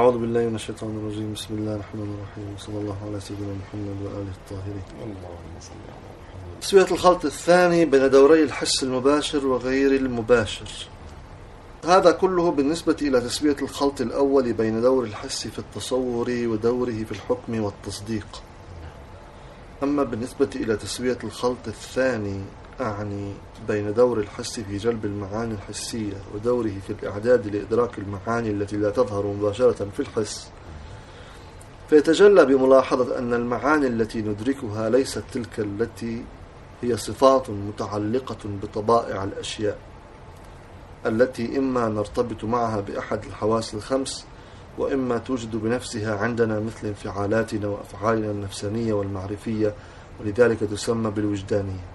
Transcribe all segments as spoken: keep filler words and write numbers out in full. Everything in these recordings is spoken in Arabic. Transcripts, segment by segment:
أعوذ بالله من الشيطان الرجيم. بسم الله الرحمن الرحيم. صلى الله على سيدنا محمد وآله الطاهرين. اللهم صل على محمد. تسوية الخلط الثاني بين دوري الحس المباشر وغير المباشر. هذا كله بالنسبة إلى تسوية الخلط الأول بين دور الحس في التصور ودوره في الحكم والتصديق. أما بالنسبة إلى تسوية الخلط الثاني، أعني بين دور الحس في جلب المعاني الحسية ودوره في الإعداد لإدراك المعاني التي لا تظهر مباشرة في الحس، فيتجلى بملاحظة أن المعاني التي ندركها ليست تلك التي هي صفات متعلقة بطبائع الأشياء التي إما نرتبط معها بأحد الحواس الخمس، وإما توجد بنفسها عندنا مثل انفعالاتنا وأفعالنا النفسانية والمعرفية، ولذلك تسمى بالوجدانية.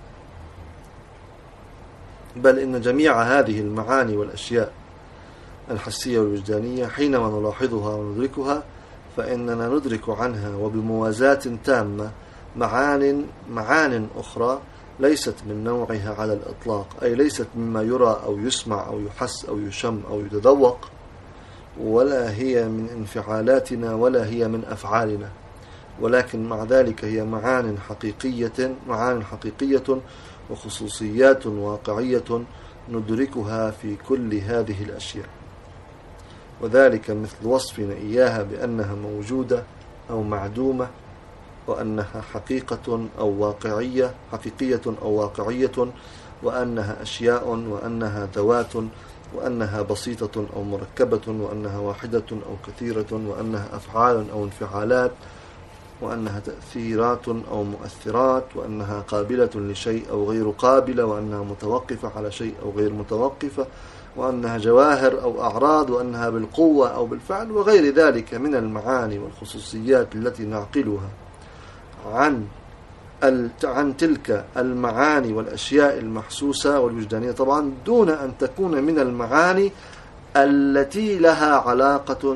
بل إن جميع هذه المعاني والأشياء الحسية والوجدانية حينما نلاحظها وندركها فإننا ندرك عنها وبموازاة تامة معان معان أخرى ليست من نوعها على الإطلاق، أي ليست مما يرى أو يسمع أو يحس أو يشم أو يتذوق، ولا هي من انفعالاتنا ولا هي من أفعالنا، ولكن مع ذلك هي معان حقيقية معان حقيقية وخصوصيات واقعية ندركها في كل هذه الأشياء، وذلك مثل وصفنا إياها بأنها موجودة أو معدومة، وأنها حقيقة أو واقعية حقيقية أو واقعية، وأنها أشياء، وأنها ذوات، وأنها بسيطة أو مركبة، وأنها واحدة أو كثيرة، وأنها أفعال أو انفعالات، وأنها تأثيرات أو مؤثرات، وأنها قابلة لشيء أو غير قابلة، وأنها متوقفة على شيء أو غير متوقفة، وأنها جواهر أو أعراض، وأنها بالقوة أو بالفعل، وغير ذلك من المعاني والخصوصيات التي نعقلها عن عن تلك المعاني والأشياء المحسوسة والوجدانية، طبعا دون أن تكون من المعاني التي لها علاقة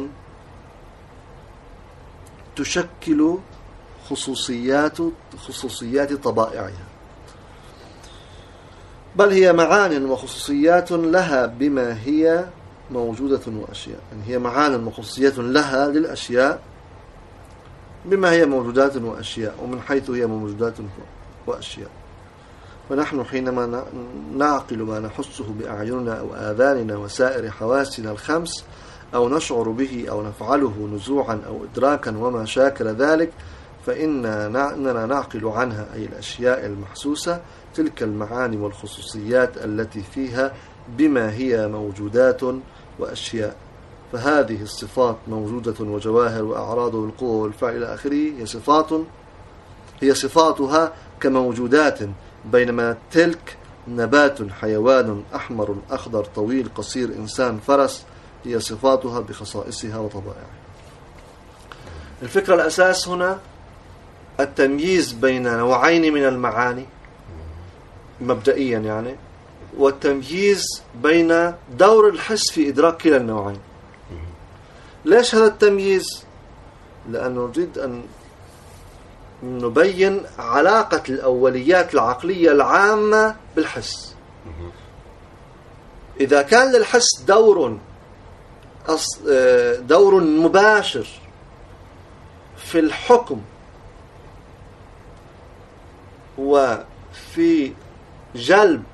تشكل خصوصيات خصوصيات طبائعها، بل هي معان وخصوصيات لها بما هي موجودة وأشياء، يعني هي معان وخصوصيات لها للأشياء بما هي موجودات وأشياء، ومن حيث هي موجودات وأشياء. فنحن حينما نعقل ما نحسه بأعيننا أو آذاننا وسائر حواسنا الخمس، أو نشعر به أو نفعله نزوعا أو إدراكا وما شاكل ذلك، فإننا نعقل عنها، أي الأشياء المحسوسة، تلك المعاني والخصوصيات التي فيها بما هي موجودات وأشياء. فهذه الصفات موجودة وجواهر وأعراض والقوة والفعل إلى آخره هي صفات هي صفاتها كموجودات، بينما تلك نبات، حيوان، أحمر، أخضر، طويل، قصير، إنسان، فرس، هي صفاتها بخصائصها وطبائعها. الفكرة الأساس هنا التمييز بين نوعين من المعاني مبدئيا يعني، والتمييز بين دور الحس في إدراك كلا النوعين. ليش هذا التمييز؟ لأنه نريد أن نبين علاقة الأوليات العقلية العامة بالحس. إذا كان للحس دور دور مباشر في الحكم وفي جلب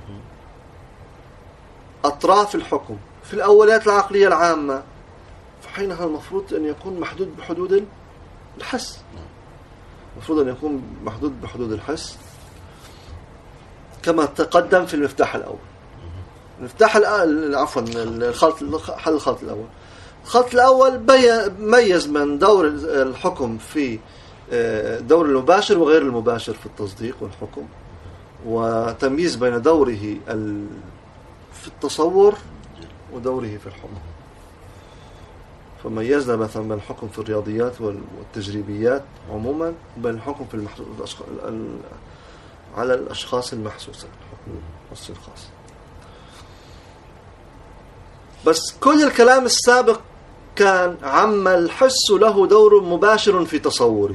أطراف الحكم في الأوليات العقلية العامة، فحينها المفروض أن يكون محدود بحدود الحس المفروض أن يكون محدود بحدود الحس كما تقدم في المفتاح الأول. المفتاح الأول عفوا الخلط حل الخلط الأول الخلط الأول ميز من دور الحكم في دور المباشر وغير المباشر في التصديق والحكم، وتمييز بين دوره في التصور ودوره في الحكم. فميزنا مثلا بين الحكم في الرياضيات والتجريبيات عموما وبين الحكم في المحسوس على الأشخاص المحسوسة، الحكم الخاص الخاص. بس كل الكلام السابق كان عما الحس له دور مباشر في تصوره،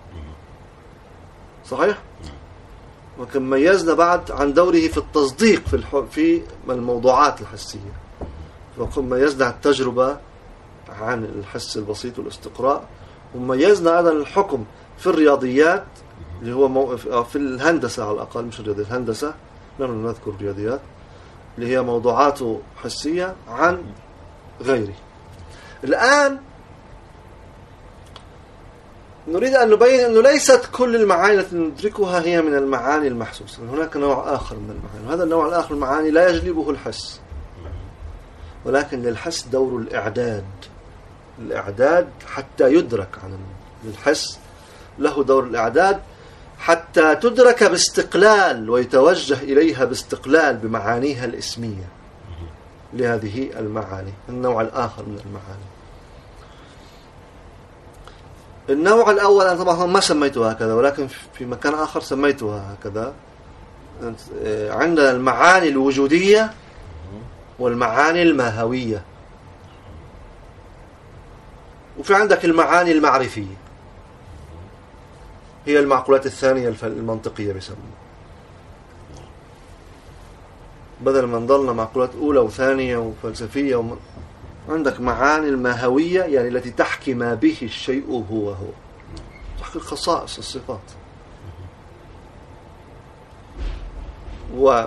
صحيح؟ وكان ميزنا بعد عن دوره في التصديق في في الموضوعات الحسية، وكان ميزنا التجربة عن الحس البسيط والاستقراء. وميزنا أيضا الحكم في الرياضيات اللي هو مو... في الهندسة على الأقل، مش الرياضيات، الهندسة لم نذكر الرياضيات اللي هي موضوعات حسية عن غيره. الآن نريد أن نبين أنه ليست كل المعاني التي ندركها هي من المعاني المحسوسة، هناك نوع آخر من المعاني، وهذا النوع الآخر من المعاني لا يجلبه الحس، ولكن للحس دور الإعداد، الإعداد حتى يدرك عن الحس له دور الإعداد حتى تدرك باستقلال ويتوجه إليها باستقلال بمعانيها الإسمية لهذه المعاني، النوع الآخر من المعاني. النوع الأول أنا طبعا ما سميتها هكذا، ولكن في مكان آخر سميتها هكذا. عندنا المعاني الوجودية والمعاني الماهوية، وفي عندك المعاني المعرفية، هي المعقولات الثانية المنطقية بيسموها، بدل ما نضلنا معقولات أولى وثانية وفلسفية وم... عندك معاني الماهوية، يعني التي تحكي ما به الشيء هو هو، تحكي الخصائص الصفات. و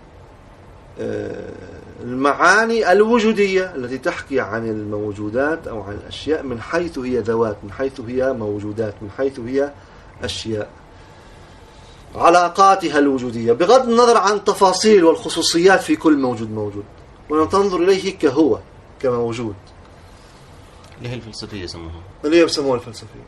المعاني الوجودية التي تحكي عن الموجودات أو عن الأشياء من حيث هي ذوات، من حيث هي موجودات، من حيث هي أشياء، علاقاتها الوجودية بغض النظر عن تفاصيل والخصوصيات في كل موجود موجود، وننظر إليه كهو كموجود، اللي هي الفلسفية يسموها، اللي هي بسموها الفلسفية.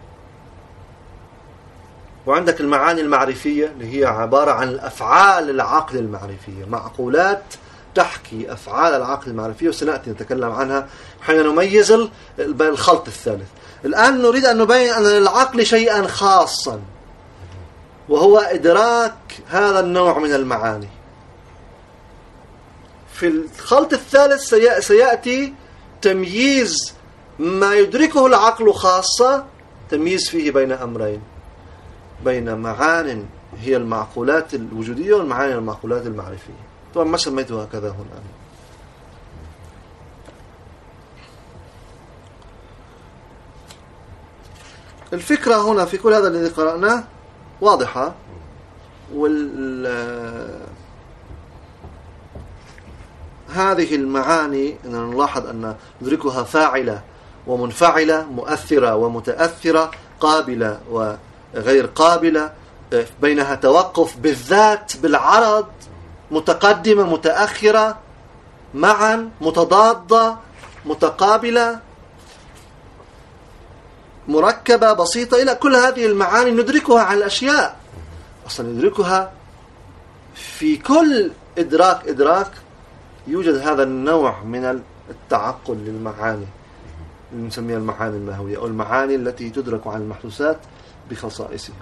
وعندك المعاني المعرفية اللي هي عبارة عن الأفعال العقل المعرفية، معقولات تحكي أفعال العقل المعرفية، وسنأتي نتكلم عنها حين نميز الخلط الثالث. الآن نريد أن نبين أن للعقل شيئا خاصا، وهو إدراك هذا النوع من المعاني. في الخلط الثالث سيأتي تمييز ما يدركه العقل خاصة، تمييز فيه بين أمرين، بين معان هي المعقولات الوجودية والمعاني المعقولات المعرفية. طبعا ما سميته هكذا هنا. الفكرة هنا في كل هذا الذي قرأناه واضحة، وال هذه المعاني أننا نلاحظ أن ندركها فاعلة ومنفعلة، مؤثرة ومتأثرة، قابلة وغير قابلة، بينها توقف بالذات بالعرض، متقدمة متأخرة، معا متضادة متقابلة، مركبة بسيطة، إلى كل هذه المعاني ندركها عن الأشياء، أصلا ندركها في كل إدراك إدراك يوجد هذا النوع من التعقل للمعاني اللي نسميها المعاني الماهوية، أو المعاني التي تدرك عن المحسوسات بخصائصها.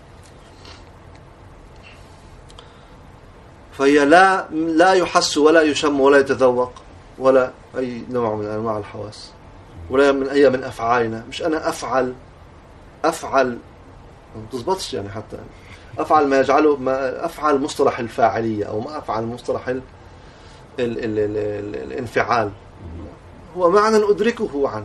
فهي لا لا يحس ولا يشم ولا يتذوق ولا أي نوع من أنواع الحواس، ولا من أي من أفعالنا. مش أنا أفعل أفعل ما تضبطش، يعني حتى أفعل ما يجعله ما أفعل مصطلح الفاعلية، أو ما أفعل مصطلح ال ال ال ال ال الانفعال. هو معنى أدركه عنه،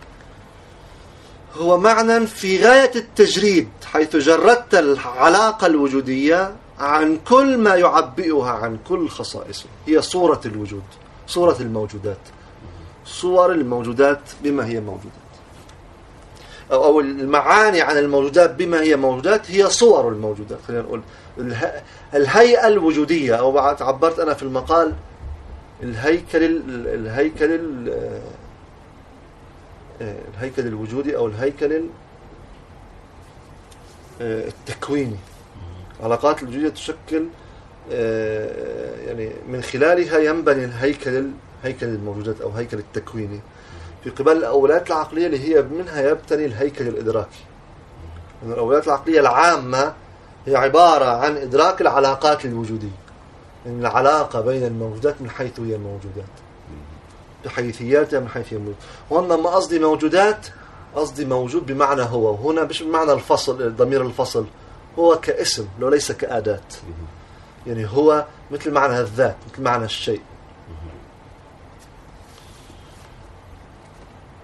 هو معنى في غاية التجريد، حيث جردت العلاقة الوجودية عن كل ما يعبئها عن كل خصائصه. هي صورة الوجود، صورة الموجودات، صور الموجودات بما هي موجودات، أو, أو المعاني عن الموجودات بما هي موجودات هي صور الموجودات. خلينا نقول الهيئة الوجودية، أو عبرت أنا في المقال الهيكل الهيكل الهيكل الوجودي أو الهيكل التكويني. علاقات الوجودية تشكل يعني من خلالها ينبني الهيكل هيكل الموجودات أو هيكل التكويني، في قبل الأولات العقلية اللي هي منها يبتني الهيكل الإدراكي. يعني الأولات العقلية العامة هي عبارة عن إدراك العلاقات الوجودية، يعني العلاقة بين الموجودات من حيث هي موجودات، بحيثياتها من حيث هي موجودات. وأنا ما قصدي موجودات، قصدي موجود بمعنى هو، وهنا مش بمعنى الفصل، ضمير الفصل، هو كاسم لو ليس كأداة، يعني هو مثل معنى الذات، مثل معنى الشيء.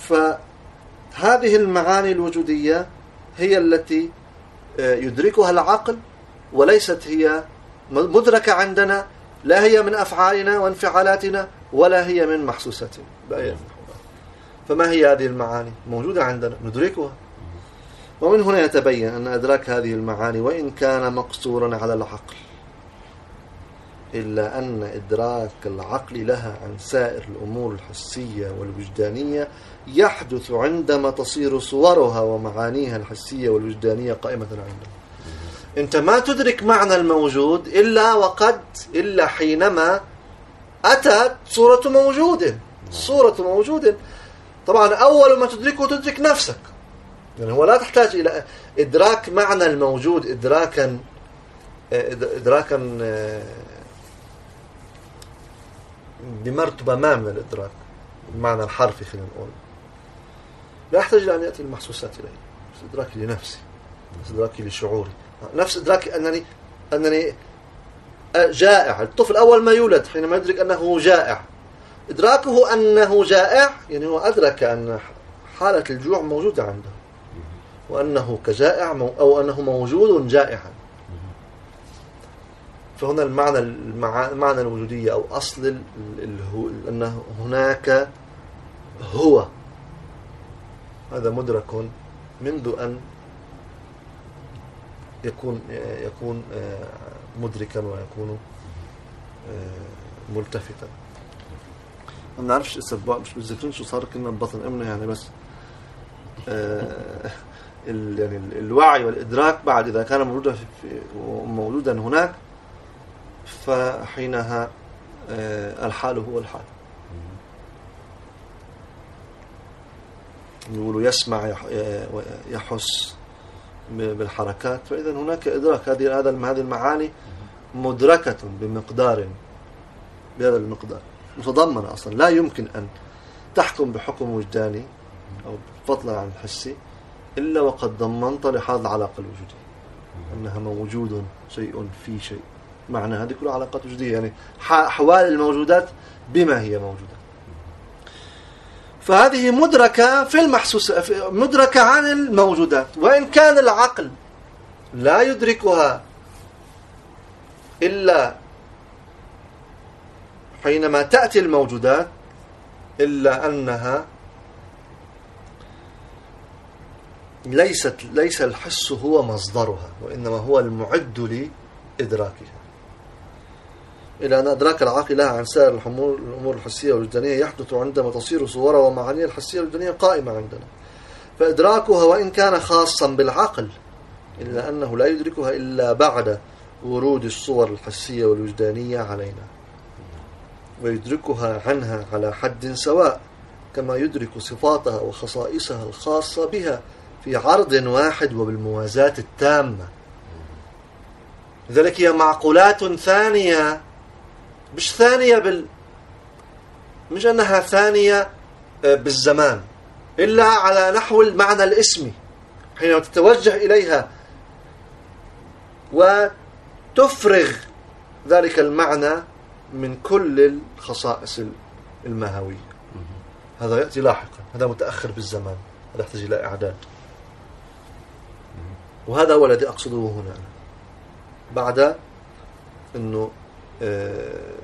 فهذه المعاني الوجودية هي التي يدركها العقل، وليست هي مدركة عندنا، لا هي من أفعالنا وانفعالاتنا ولا هي من محسوساتنا. فما هي هذه المعاني؟ موجودة عندنا ندركها. ومن هنا يتبين أن إدراك هذه المعاني وإن كان مقصورا على العقل، إلا أن إدراك العقل لها عن سائر الأمور الحسية والوجدانية يحدث عندما تصير صورها ومعانيها الحسية والوجدانية قائمة عندنا. أنت ما تدرك معنى الموجود إلا وقد إلا حينما أتت صورة موجود. صورة موجود طبعا أول ما تدركه تدرك نفسك، يعني هو لا تحتاج إلى إدراك معنى الموجود إدراكا إدراكا بمرتبة ما من الإدراك، المعنى الحرفي خلينا نقول، لا يحتاج إلى أن يأتي المحسوسات إليه، بس إدراكي لنفسي، بس إدراكي لشعوري، نفس إدراكي أنني أنني جائع. الطفل أول ما يولد حينما يدرك أنه جائع، إدراكه أنه جائع يعني هو أدرك أن حالة الجوع موجودة عنده، وأنه كجائع أو أنه موجود جائعا. فهنا المعنى المعنى الوجودية أو أصل أن هناك هو، هذا مدرك منذ أن يكون يكون مدركا ويكون ملتفتا. ما نعرفش السبب، مش متذكرين شو صار كنا ببطن أمنا يعني، بس يعني الوعي والإدراك بعد إذا كان موجودا في موجودا هناك، فحينها الحال هو الحال. يقولوا يسمع يحس بالحركات، فإذا هناك إدراك. هذه هذا هذه المعاني مدركة بمقدار بهذا المقدار متضمنة أصلا. لا يمكن أن تحكم بحكم وجداني أو فضلا عن الحسي إلا وقد ضمنت لهذه العلاقة الوجودية أنها موجود شيء في شيء. معنى هذه كلها علاقات وجودية، يعني أحوال الموجودات بما هي موجودة. فهذه مدركة في المحسوس، مدركة عن الموجودات، وإن كان العقل لا يدركها إلا حينما تأتي الموجودات، إلا أنها ليست ليس الحس هو مصدرها، وإنما هو المعد لإدراكها. إلى أن إدراك العقل لها عن سائر الأمور الحسية والوجدانية يحدث عندما تصير صورها ومعانيها الحسية والوجدانية قائمة عندنا. فإدراكها وإن كان خاصا بالعقل، إلا أنه لا يدركها إلا بعد ورود الصور الحسية والوجدانية علينا، ويدركها عنها على حد سواء، كما يدرك صفاتها وخصائصها الخاصة بها في عرض واحد وبالموازاة التامة. لذلك هي معقولات ثانية، مش ثانية بال مش أنها ثانية بالزمان، إلا على نحو المعنى الاسمي. حينما تتوجه إليها وتفرغ ذلك المعنى من كل الخصائص الماهوية، هذا يأتي لاحقا، هذا متأخر بالزمان، هذا يحتاج إلى إعداد. وهذا هو الذي أقصده هنا، بعد أنه آه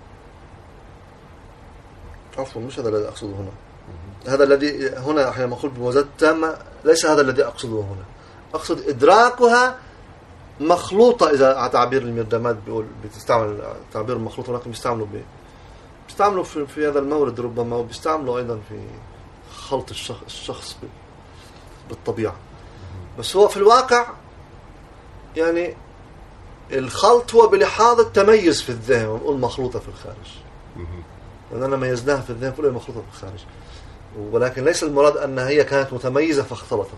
عفوا مش هذا الذي أقصده هنا. هذا الذي هنا حينما أقول بموازاة تامة ليس هذا الذي أقصده هنا. أقصد إدراكها مخلوطة. إذا تعبير المردمات بيقول بتستعمل تعبير المخلوط، ولكن بيستعملوا بي بيستعملوا في, في هذا المورد ربما، وبيستعملوا أيضا في خلط الشخص, الشخص بالطبيعة. بس هو في الواقع يعني الخلط هو بلحاظ التميز في الذهن، ونقول مخلوطة في الخارج، لأننا ميزناها في الذهن كلها مخلوطة في الخارج، ولكن ليس المراد أنها هي كانت متميزة فاختلطت.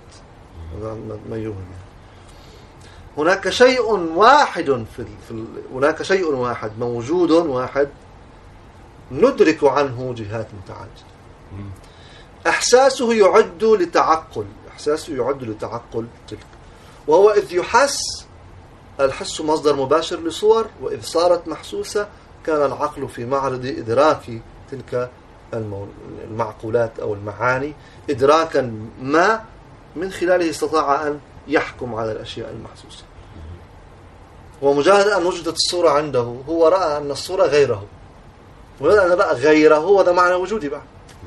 هناك شيء واحد في, في هناك شيء واحد موجود واحد ندرك عنه جهات متعددة. إحساسه يعد لتعقل، إحساسه يعد لتعقل تلك، وهو إذ يحس. الحس مصدر مباشر لصور، وإذ صارت محسوسة كان العقل في معرض إدراك تلك المعقولات أو المعاني إدراكا ما من خلاله استطاع أن يحكم على الأشياء المحسوسة. ومجرد أن وجدت الصورة عنده هو رأى أن الصورة غيره، مجرد أن رأى غيره وهذا معنى وجودي بعد.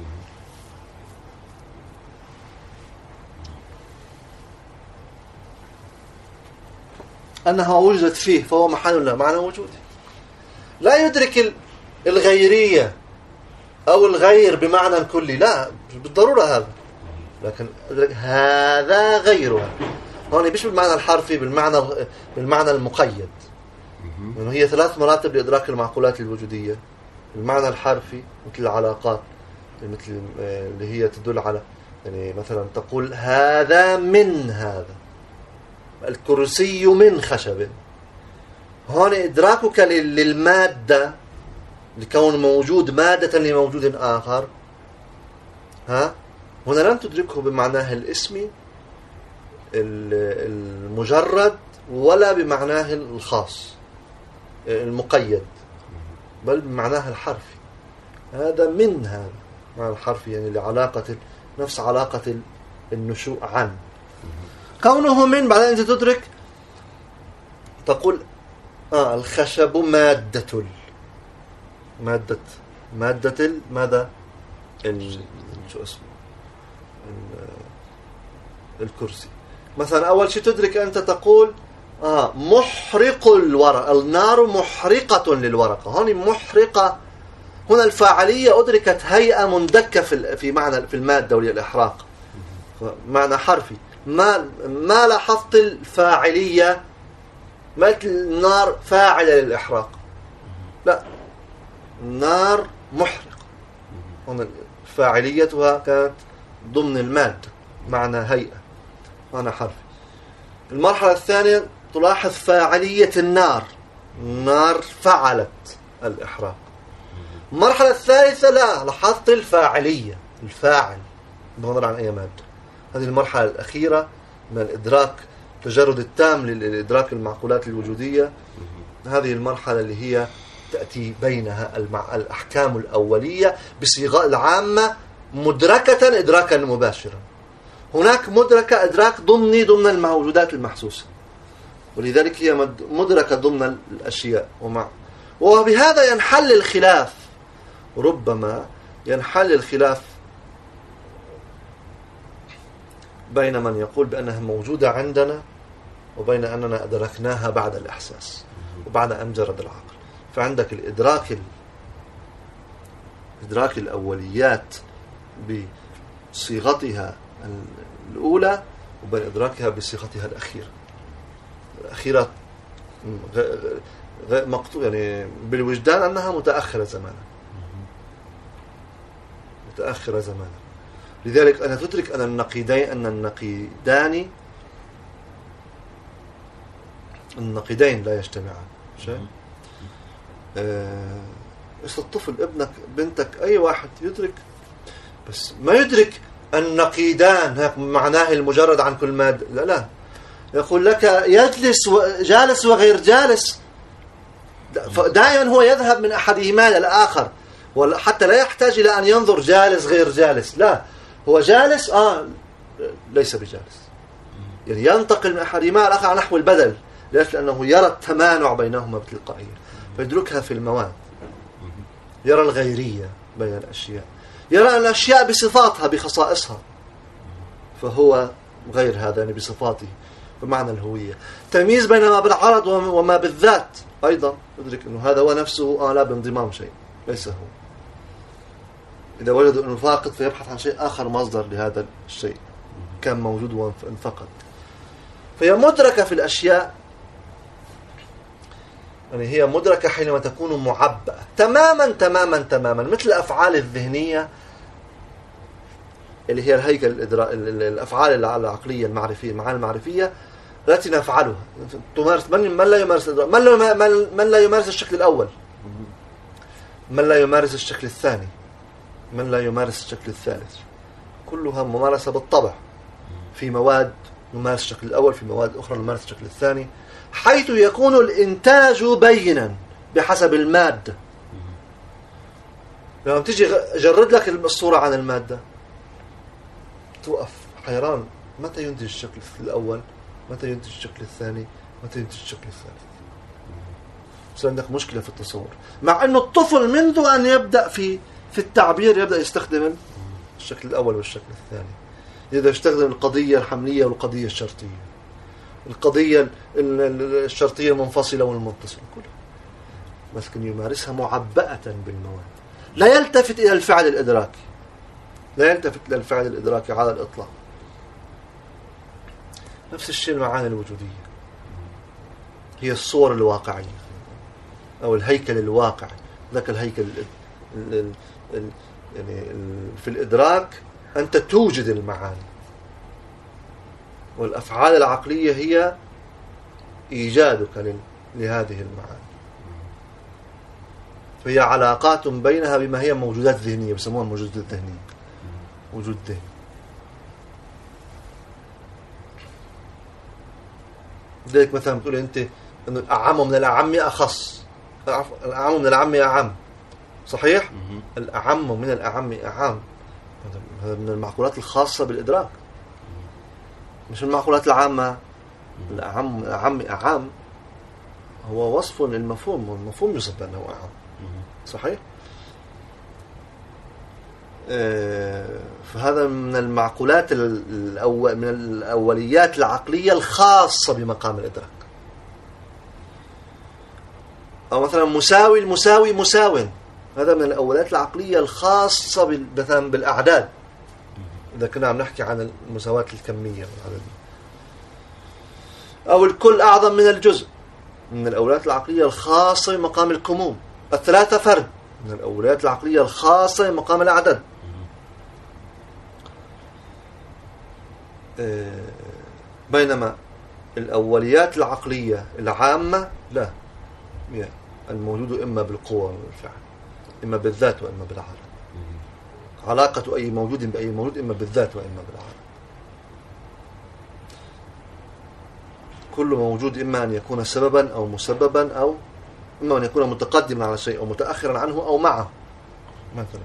أنها وجدت فيه فهو محل له معنى وجودي. لا يدرك الغيرية أو الغير بمعنى كلي، لا بالضرورة هذا، لكن أدرك هذا غيرها. هون مش بالمعنى الحرفي، بالمعنى بالمعنى المقيد، لأنه هي ثلاث مراتب لإدراك المعقولات الوجودية. المعنى الحرفي مثل العلاقات، مثل اللي هي تدل على، يعني مثلا تقول هذا من هذا، الكرسي من خشب. هون إدراكك للمادة لكون موجود مادة لموجود آخر، ها هنا لم تدركه بمعناه الاسمي المجرد ولا بمعناه الخاص المقيد، بل بمعناه الحرفي. هذا من هذا معنى الحرفي، يعني لعلاقة نفس علاقة النشوء عن كونه من. بعدين أنت تدرك تقول آه الخشب مادة مادة مادة ماذا شو اسمه الكرسي مثلا. أول شيء تدرك أنت تقول آه محرق الورق، النار محرقة للورقة. هون محرقة، هنا الفاعلية أدركت هيئة مندكة في في معنى في المادة وهي الإحراق، معنى حرفي. ما ما لاحظت الفاعلية مثل النار فاعلة للإحراق، لا، النار محرقة. هنا فاعليتها كانت ضمن المادة، معنى هيئة، معنى حرفي. المرحلة الثانية تلاحظ فاعلية النار، النار فعلت الإحراق. المرحلة الثالثة لا، لاحظت الفاعلية، الفاعل بغض عن أي مادة. هذه المرحلة الأخيرة من الإدراك، تجرد التام للإدراك المعقولات الوجودية. هذه المرحلة اللي هي تأتي بينها الأحكام الأولية بصيغة العامة مدركة إدراكا مباشرا. هناك مدركة إدراك ضمني ضمن الموجودات المحسوسة، ولذلك هي مدركة ضمن الأشياء. ومع وبهذا ينحل الخلاف، ربما ينحل الخلاف بين من يقول بأنها موجودة عندنا وبين أننا أدركناها بعد الإحساس وبعد أن جرد العقل. فعندك الإدراك إدراك الأوليات بصيغتها الأولى وبين إدراكها بصيغتها الأخيرة. الأخيرة غير مقطوع، يعني بالوجدان أنها متأخرة زمانا، متأخرة زمانا. لذلك أنا تدرك أن النقيدين أن النقيدان النقيدين لا يجتمعان. شيء آه الطفل، ابنك، بنتك، أي واحد يدرك، بس ما يدرك النقيدان هيك معناه المجرد عن كل مادة. لا لا، يقول لك يجلس جالس وغير جالس، دائما هو يذهب من أحدهما للآخر، حتى لا يحتاج إلى أن ينظر جالس غير جالس. لا، هو جالس آه ليس بجالس، يعني ينتقل من أحدهما الآخر نحو البدل. ليش؟ لأنه يرى التمانع بينهما بتلقائية، فيدركها في المواد. يرى الغيرية بين الأشياء، يرى الأشياء بصفاتها بخصائصها، فهو غير هذا يعني بصفاته بمعنى الهوية. تمييز بين ما بالعرض وما بالذات أيضا يدرك أنه هذا هو نفسه، آه لا بانضمام شيء ليس هو. إذا وجد أنه فاقد فيبحث عن شيء آخر مصدر لهذا الشيء كان موجود وانفقد. فهي مدركة في الأشياء، يعني هي مدركة حينما تكون معبأة تماما تماما تماما، مثل الأفعال الذهنية اللي هي الهيكل الإدراك، الأفعال العقلية المعرفية، المعاني المعرفية التي نفعلها. تمارس من, من لا يمارس الإدراك، من لا, من لا يمارس الشكل الأول، من لا يمارس الشكل الثاني، من لا يمارس الشكل الثالث. كلها ممارسة بالطبع. في مواد نمارس الشكل الأول، في مواد أخرى نمارس الشكل الثاني، حيث يكون الإنتاج بينا بحسب المادة. لما تيجي جرد لك الصورة عن المادة توقف حيران، متى ينتج الشكل الأول، متى ينتج الشكل الثاني، متى ينتج الشكل الثالث. بس عندك مشكلة في التصور، مع أنه الطفل منذ أن يبدأ في في التعبير يبدأ يستخدم الشكل الأول والشكل الثاني، يبدأ يستخدم القضية الحملية والقضية الشرطية، القضية الشرطية المنفصلة والمتصلة كلها، لكن يمارسها معبأة بالمواد، لا يلتفت إلى الفعل الإدراكي، لا يلتفت إلى الفعل الإدراكي على الإطلاق. نفس الشيء المعاني الوجودية، هي الصور الواقعية أو الهيكل الواقعي. ذاك الهيكل ال ال ال يعني ال في الإدراك أنت توجد المعاني، والأفعال العقلية هي إيجادك لهذه المعاني، فهي علاقات بينها بما هي موجودات ذهنية، بسموها الموجودات الذهنية، وجود ذهني. لذلك مثلا بتقول أنت أن الأعم من الأعم أخص، الأعم من الأعم أعم، صحيح؟ الأعم من الأعم أعم، هذا من المعقولات الخاصة بالإدراك، مش المعقولات العامة. الأعم من الأعم أعم هو وصف للمفهوم، والمفهوم يصف بأنه أعم، صحيح؟ فهذا من المعقولات الأول من الأوليات العقلية الخاصة بمقام الإدراك. أو مثلا مساوي المساوي مساو، هذا من الأوليات العقلية الخاصة مثلا بالأعداد، إذا كنا عم نحكي عن المساواة الكمية والعددية. أو الكل أعظم من الجزء، من الأوليات العقلية الخاصة بمقام الكموم. الثلاثة فرد، من الأوليات العقلية الخاصة بمقام الأعداد. بينما الأوليات العقلية العامة لا، الموجود إما بالقوة والفعل، إما بالذات وإما بالعالم. علاقة أي موجود بأي موجود إما بالذات وإما بالعالم. كل موجود إما أن يكون سببا أو مسببا، أو إما أن يكون متقدما على شيء أو متأخرا عنه أو معه، مثلا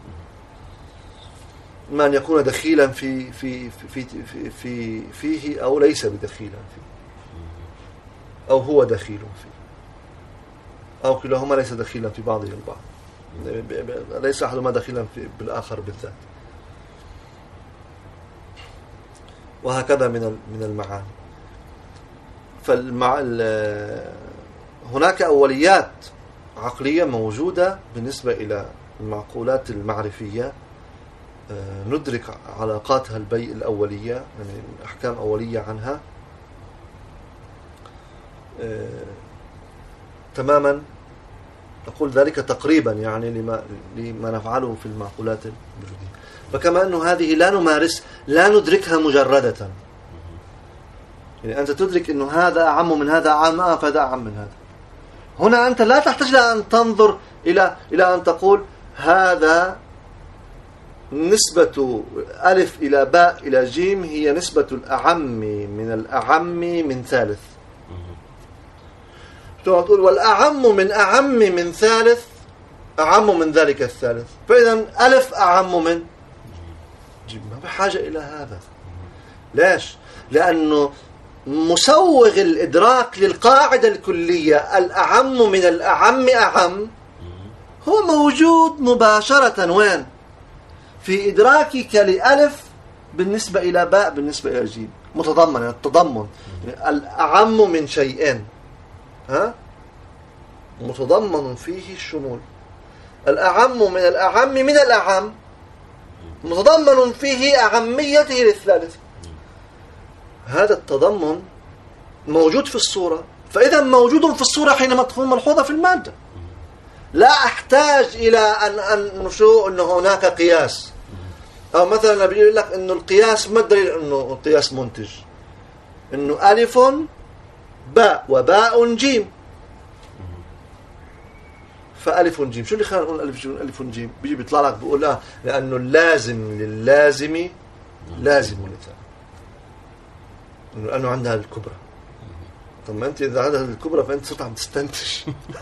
إما أن يكون دخيلا في في في في في فيه أو ليس بدخيلا فيه، أو هو دخيل فيه، أو كلاهما ليس دخيلا في بعضه البعض، ليس أحدهما دخيلا في بالآخر بالذات، وهكذا من من المعاني. فالمع... هناك أوليات عقلية موجودة بالنسبة إلى المعقولات المعرفية، ندرك علاقاتها البيئة الأولية، يعني أحكام أولية عنها تماما، نقول ذلك تقريبا يعني لما لما نفعله في المعقولات الوجودية. فكما أنه هذه لا نمارس لا ندركها مجردة، يعني أنت تدرك أنه هذا أعم من هذا، أعم فهذا أعم من هذا. هنا أنت لا تحتاج إلى أن تنظر إلى إلى أن تقول هذا نسبة ألف إلى باء إلى جيم هي نسبة الأعم من الأعم من ثالث، تقول والأعم من أعم من ثالث أعم من ذلك الثالث، فإذا ألف أعم من جيم. ما بحاجة إلى هذا. ليش؟ لأنه مسوغ الإدراك للقاعدة الكلية الأعم من الأعم أعم هو موجود مباشرة. وين؟ في إدراكك لألف بالنسبة إلى باء بالنسبة إلى جيم، متضمن التضمن، يعني الأعم من شيئين، ها؟ متضمن فيه الشمول. الأعم من الأعم من الأعم متضمن فيه أعميته للثالث. هذا التضمن موجود في الصورة، فإذا موجود في الصورة حينما تكون ملحوظة في المادة. لا أحتاج إلى أن أن نشوف أنه هناك قياس، أو مثلا بيقول لك أنه القياس ما الدليل أنه القياس منتج؟ أنه ألف باء وباء جيم، فألف جيم. شو اللي خلينا نقول ألف جيم ألف جيم؟ بيجي بيطلع لك بيقول لا، لأنه اللازم لللازم لازم للثاني، لأنه عندها الكبرى، طب ما أنت إذا هذا الكبرى فأنت صرت عم تستنتج.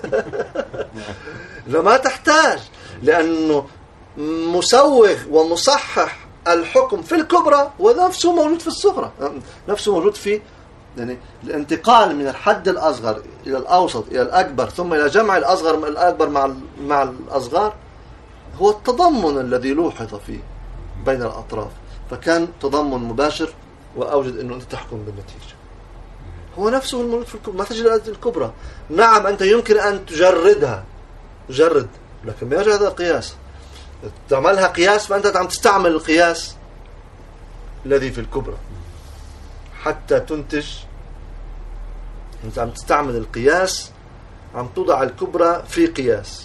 لا ما تحتاج، لأنه مسوغ ومصحح الحكم في الكبرى ونفسه موجود في الصغرى، نفسه موجود في يعني الانتقال من الحد الأصغر إلى الأوسط إلى الأكبر ثم إلى جمع الأصغر الأكبر مع مع الأصغر، هو التضمن الذي لوحظ فيه بين الأطراف، فكان تضمن مباشر وأوجد أنه أنت تحكم بالنتيجة. هو نفسه الموجود في الكبرى، ما تجد الكبرى. نعم أنت يمكن أن تجردها جرد، لكن ما يجب هذا القياس. تعملها قياس فأنت عم تستعمل القياس الذي في الكبرى حتى تنتج. أنت عم تستعمل القياس، عم توضع الكبرى في قياس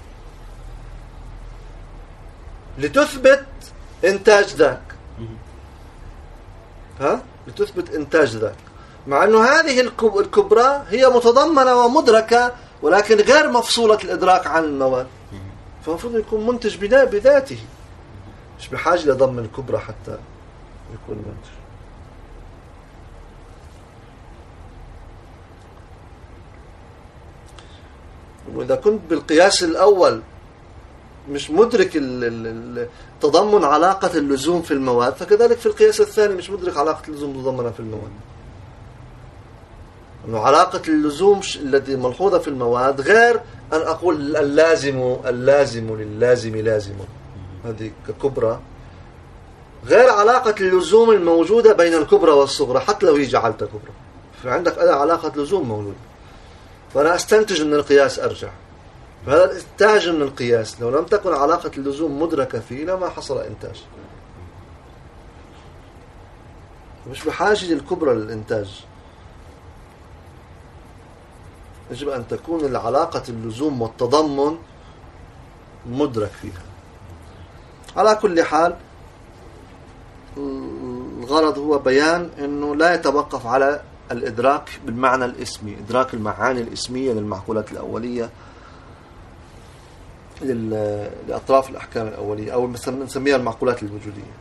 لتثبت إنتاج ذاك، ها لتثبت إنتاج ذاك، مع أنه هذه الكبرى هي متضمنة ومدركة ولكن غير مفصولة الإدراك عن المواد، فالمفروض يكون منتج بناء بذاته، مش بحاجة لضم الكبرى حتى يكون منتج. وإذا كنت بالقياس الأول مش مدرك تضمن علاقة اللزوم في المواد، فكذلك في القياس الثاني مش مدرك علاقة اللزوم متضمنة في المواد. أنه علاقة اللزوم التي ملحوظة في المواد غير أن أقول اللازم اللازم للازم لازم، هذه ككبرى، غير علاقة اللزوم الموجودة بين الكبرى والصغرى حتى لو هي جعلتها كبرى، فعندك أنا علاقة لزوم موجودة، فأنا أستنتج من القياس أرجع. فهذا الإنتاج من القياس لو لم تكن علاقة اللزوم مدركة فيه لما حصل إنتاج، مش بحاجة للكبرى للإنتاج. يجب أن تكون العلاقة اللزوم والتضمن مدرك فيها. على كل حال الغرض هو بيان أنه لا يتوقف على الإدراك بالمعنى الاسمي، إدراك المعاني الاسمية للمعقولات الأولية لأطراف الأحكام الأولية أو نسميها المعقولات الوجودية،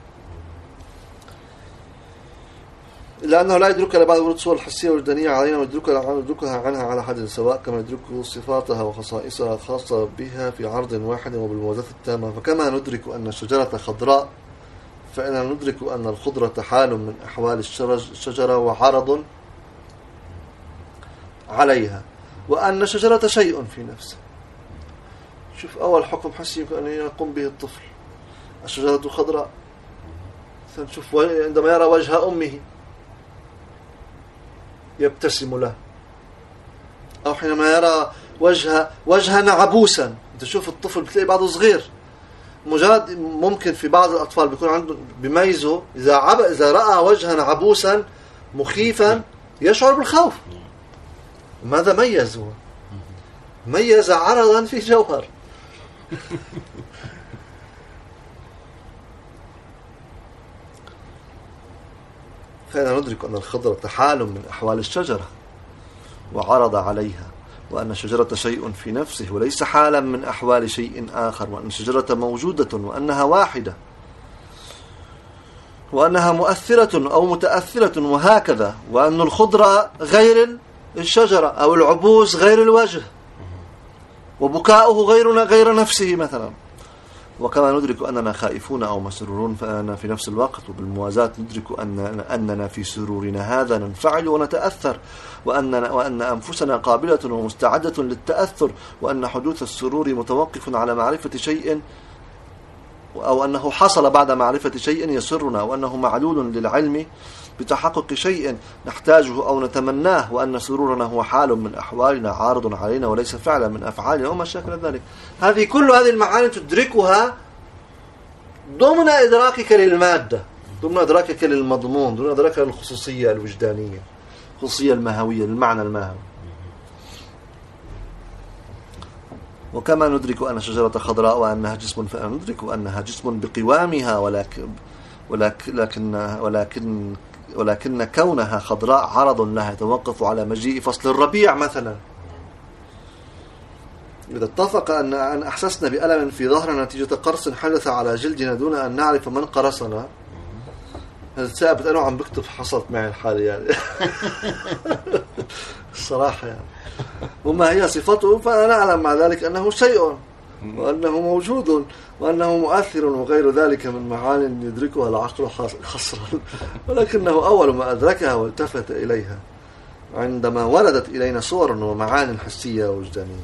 لأنه لا يدركها لبعض ورود الصور الحسية والوجدانية علينا، ويدركها عنها على حد سواء كما يدرك صفاتها وخصائصها الخاصة بها في عرض واحد وبالموازات التامة. فكما ندرك أن الشجرة خضراء فإننا ندرك أن الخضرة حال من أحوال الشجرة وعرض عليها، وأن الشجرة شيء في نفسه. شوف أول حكم حسي يمكن أن يقوم به الطفل، الشجرة خضراء، شوف عندما يرى وجه أمه يبتسم له، أو حينما يرى وجه وجهنا عبوسا. أنت شوف الطفل بتلاقي بعضه صغير، مجرد ممكن في بعض الأطفال بيكون عنده بيميزه إذا عب إذا رأى وجها عبوسا مخيفا يشعر بالخوف. ماذا ميز هو؟ ميز عرضا في جوهر. فإننا ندرك أن الخضرة حال من أحوال الشجرة وعرض عليها، وأن الشجرة شيء في نفسه وليس حالا من أحوال شيء آخر، وأن الشجرة موجودة وأنها واحدة وأنها مؤثرة أو متأثرة وهكذا، وأن الخضرة غير الشجرة أو العبوس غير الوجه وبكاؤه غيرنا غير نفسه مثلا. وكما ندرك أننا خائفون أو مسرورون فأننا في نفس الوقت وبالموازاة ندرك أن أننا في سرورنا هذا ننفعل ونتأثر، وأننا وأن أنفسنا قابلة ومستعدة للتأثر، وأن حدوث السرور متوقف على معرفة شيء أو أنه حصل بعد معرفة شيء يسرنا، وأنه معلول للعلم بتحقق شيء نحتاجه أو نتمناه، وأن سرورنا هو حال من أحوالنا عارض علينا وليس فعلا من أفعالنا وما شاكل ذلك. هذه كل هذه المعاني تدركها ضمن إدراكك للمادة، ضمن إدراكك للمضمون، ضمن إدراكك للخصوصية الوجدانية، الخصوصية الماهوية، المعنى الماهوي. وكما ندرك أن الشجرة خضراء وأنها جسم فندرك أنها جسم بقوامها، ولكن ولكن ولكن ولكن, ولكن كونها خضراء عرض لها يتوقف على مجيء فصل الربيع مثلا. إذا اتفق أن أن أحسسنا بألم في ظهرنا نتيجة قرص حدث على جلدنا دون أن نعرف من قرصنا، هذا ثابت، أنا عم بكتب حصلت معي الحالة يعني الصراحة يعني. وما هي صفته؟ فأنا نعلم مع ذلك أنه شيء، وأنه موجود، وأنه مؤثر، وغير ذلك من معاني يدركها العقل حصرا، ولكنه أول ما أدركها والتفت إليها عندما وردت إلينا صور ومعاني حسية ووجدانية.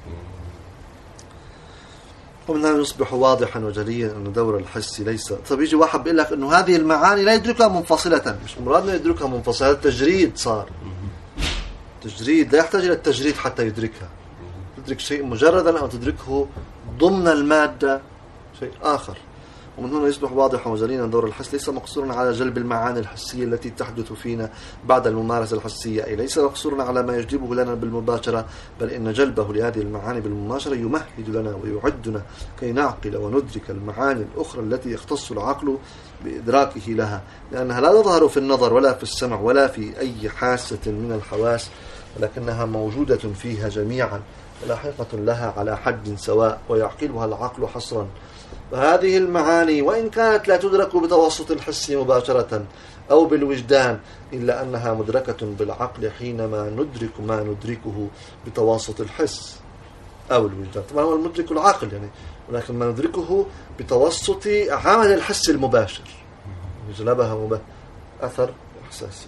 ومن هذا يصبح واضحا وجليا أن دور الحس ليس. طب يجي واحد بيقول لك أنه هذه المعاني لا يدركها منفصلة، مش مرادنا يدركها منفصلة، هذا التجريد صار تجريد، لا يحتاج إلى التجريد حتى يدركها. تدرك شيء مجردا أو تدركه ضمن المادة شيء آخر. ومن هنا يصبح واضحا وجليا أن دور الحس ليس مقصورا على جلب المعاني الحسية التي تحدث فينا بعد الممارسة الحسية، أي ليس مقصورا على ما يجلبه لنا بالمباشرة، بل إن جلبه لهذه المعاني بالمباشرة يمهد لنا ويعدنا كي نعقل وندرك المعاني الأخرى التي يختص العقل بإدراكه لها، لأنها لا تظهر في النظر ولا في السمع ولا في أي حاسة من الحواس، ولكنها موجودة فيها جميعا ولاحقة لها على حد سواء، ويعقلها العقل حصرا. فهذه المعاني وإن كانت لا تدرك بتوسط الحس مباشرة أو بالوجدان، إلا أنها مدركة بالعقل حينما ندرك ما ندركه بتوسط الحس أو الوجدان. طبعا هو المدرك العقل يعني، ولكن ما ندركه بتوسط عمل الحس المباشر يجلبها مباشر أثر إحساسي.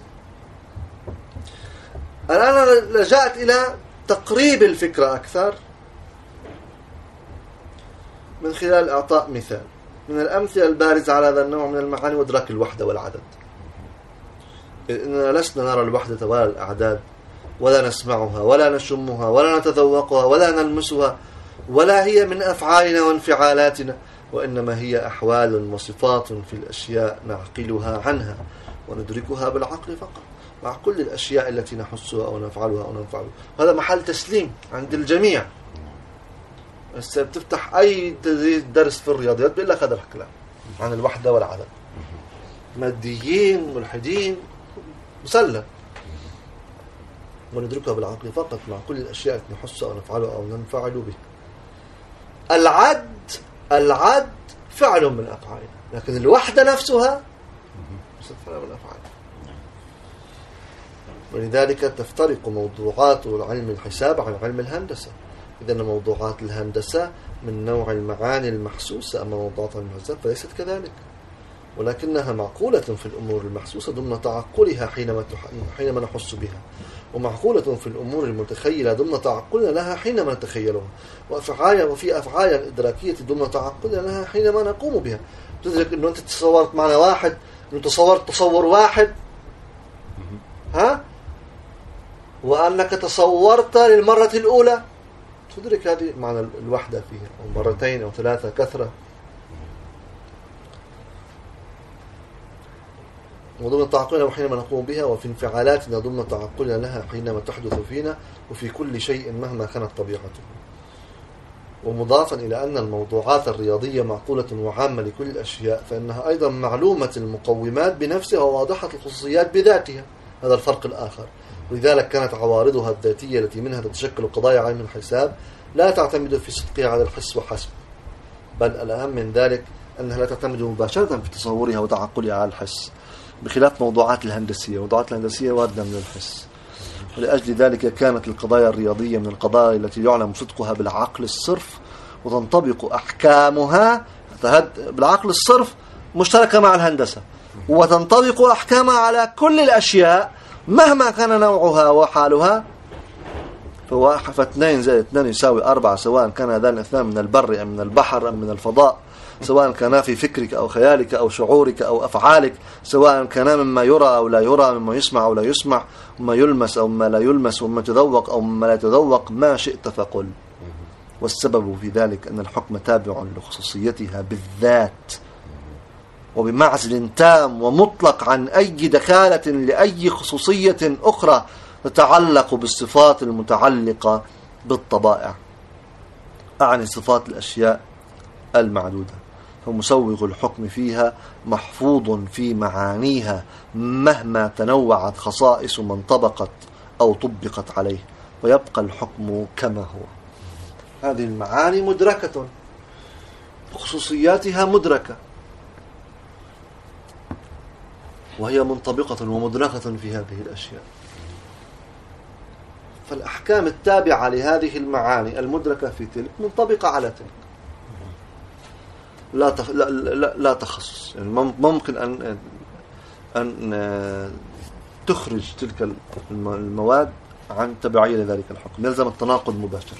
الآن لجأت إلى تقريب الفكرة أكثر من خلال إعطاء مثال من الأمثلة البارزة على هذا النوع من المعاني وإدراك الوحدة والعدد. إننا لسنا نرى الوحدة ولا الأعداد، ولا نسمعها ولا نشمها ولا نتذوقها ولا نلمسها، ولا هي من أفعالنا وانفعالاتنا، وإنما هي أحوال وصفات في الأشياء نعقلها عنها وندركها بالعقل فقط، مع كل الأشياء التي نحسها أو نفعلها أو ننفعلها. هذا محل تسليم عند الجميع. بس بتفتح أي درس في الرياضيات بيقول لك هذا الكلام عن الوحدة والعدد، ماديين ملحدين مسلم، وندركها بالعقل فقط مع كل الأشياء التي نحسها أو نفعلها أو ننفعل بها. العد العد فعل من أفعالنا، لكن الوحدة نفسها فعل من أفعالنا. ولذلك تفترق موضوعات علم الحساب عن علم الهندسة. إذن موضوعات الهندسة من نوع المعاني المحسوسة، أما موضوعات علم الحساب فليست كذلك، ولكنها معقولة في الأمور المحسوسة ضمن تعقلها حينما حينما نحس بها، ومعقولة في الأمور المتخيلة ضمن تعقلنا لها حينما نتخيلها، وأفعالا وفي أفعال إدراكية ضمن تعقلنا لها حينما نقوم بها. تدرك إنه أنت تصورت معنا واحد، إنه تصورت تصور واحد، ها، وأنك تصورت للمرة الأولى، تدرك هذه معنى الوحدة فيها، أو مرتين أو ثلاثة كثرة. وضمن تعقلنا حينما نقوم بها، وفي انفعالاتنا ضمن تعقلنا لها حينما تحدث فينا، وفي كل شيء مهما كانت طبيعته. ومضافا إلى أن الموضوعات الرياضية معقولة وعامة لكل الأشياء، فإنها أيضا معلومة المقومات بنفسها وواضحة الخصوصيات بذاتها. هذا الفرق الآخر. ولذلك كانت عوارضها الذاتية التي منها تتشكل قضايا علم الحساب لا تعتمد في صدقها على الحس وحسب، بل الأهم من ذلك أنها لا تعتمد مباشرة في تصورها وتعقلها على الحس، بخلاف موضوعات الهندسية. موضوعات الهندسية واردة من الحس، ولأجل ذلك كانت القضايا الرياضية من القضايا التي يعلم صدقها بالعقل الصرف، وتنطبق أحكامها بالعقل الصرف مشتركة مع الهندسة، وتنطبق أحكامها على كل الأشياء مهما كان نوعها وحالها. فاثنين زائد اثنين يساوي أربعة، سواء كان هذان الاثنان من البر أم من البحر أم من الفضاء، سواء كان في فكرك أو خيالك أو شعورك أو أفعالك، سواء كان مما يرى أو لا يرى، مما يسمع أو لا يسمع، مما يلمس أو مما لا يلمس، ومما يتذوق أو مما لا يتذوق، ما شئت فقل. والسبب في ذلك أن الحكم تابع لخصوصيتها بالذات، وبمعزل تام ومطلق عن أي دخالة لأي خصوصية أخرى تتعلق بالصفات المتعلقة بالطبائع، أعني صفات الأشياء المعدودة. فمسوغ الحكم فيها محفوظ في معانيها مهما تنوعت خصائص من طبقت أو طبقت عليه، ويبقى الحكم كما هو. هذه المعاني مدركة، خصوصياتها مدركة، وهي منطبقة ومدركة في هذه الأشياء. فالأحكام التابعة لهذه المعاني المدركة في تلك منطبقة على تلك، لا تخ... لا, لا, لا تخصص. يعني ممكن أن أن تخرج تلك المواد عن تبعية لذلك الحكم، يلزم التناقض مباشرة.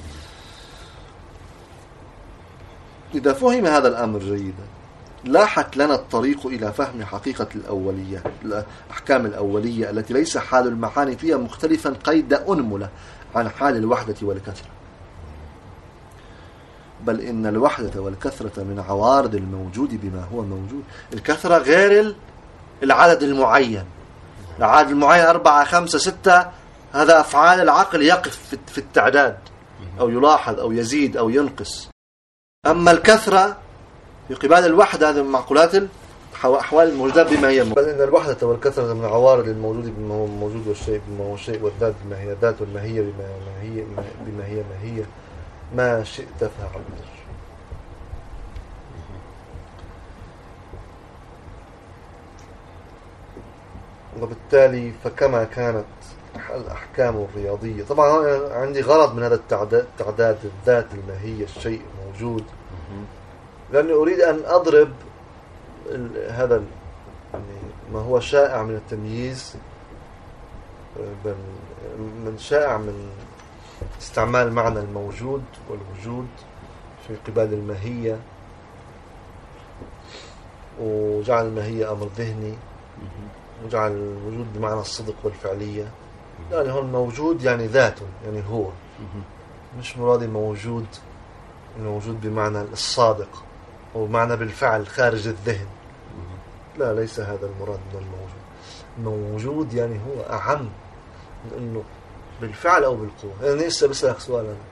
إذا فهم هذا الأمر جيدا لاحت لنا الطريق إلى فهم حقيقة الأولية، الأحكام الأولية التي ليس حال المعاني فيها مختلفا قيد أنملة عن حال الوحدة والكثرة، بل إن الوحدة والكثرة من عوارض الموجود بما هو موجود. الكثرة غير العدد المعين. العدد المعين أربعة خمسة ستة، هذا أفعال العقل يقف في التعداد أو يلاحظ أو يزيد أو ينقص. أما الكثرة في قبال الوحدة هذه من معقولات أحوال الموجودات بما هي موجود. بل إن الوحدة والكثرة من عوارض الموجود بما هو موجود، والشيء بما هو شيء، والذات بما هي ذات، والماهية بما هي بما هي ماهية، ما شئت فعل. وبالتالي فكما كانت الأحكام الرياضية، طبعا عندي غرض من هذا التعداد، تعداد الذات الماهية الشيء موجود، لأني أريد أن أضرب هذا ما هو شائع من التمييز، من شائع من استعمال معنى الموجود والوجود في قبال الماهية، وجعل الماهية أمر ذهني، وجعل الوجود بمعنى الصدق والفعلية. يعني هو الموجود يعني ذاته، يعني هو، مش مرادي موجود موجود بمعنى الصادق أو معنى بالفعل خارج الذهن. لا، ليس هذا المراد من الموجود. موجود يعني هو أعم من أنه بالفعل أو بالقوة. يعني لسه بسألك سؤال أنا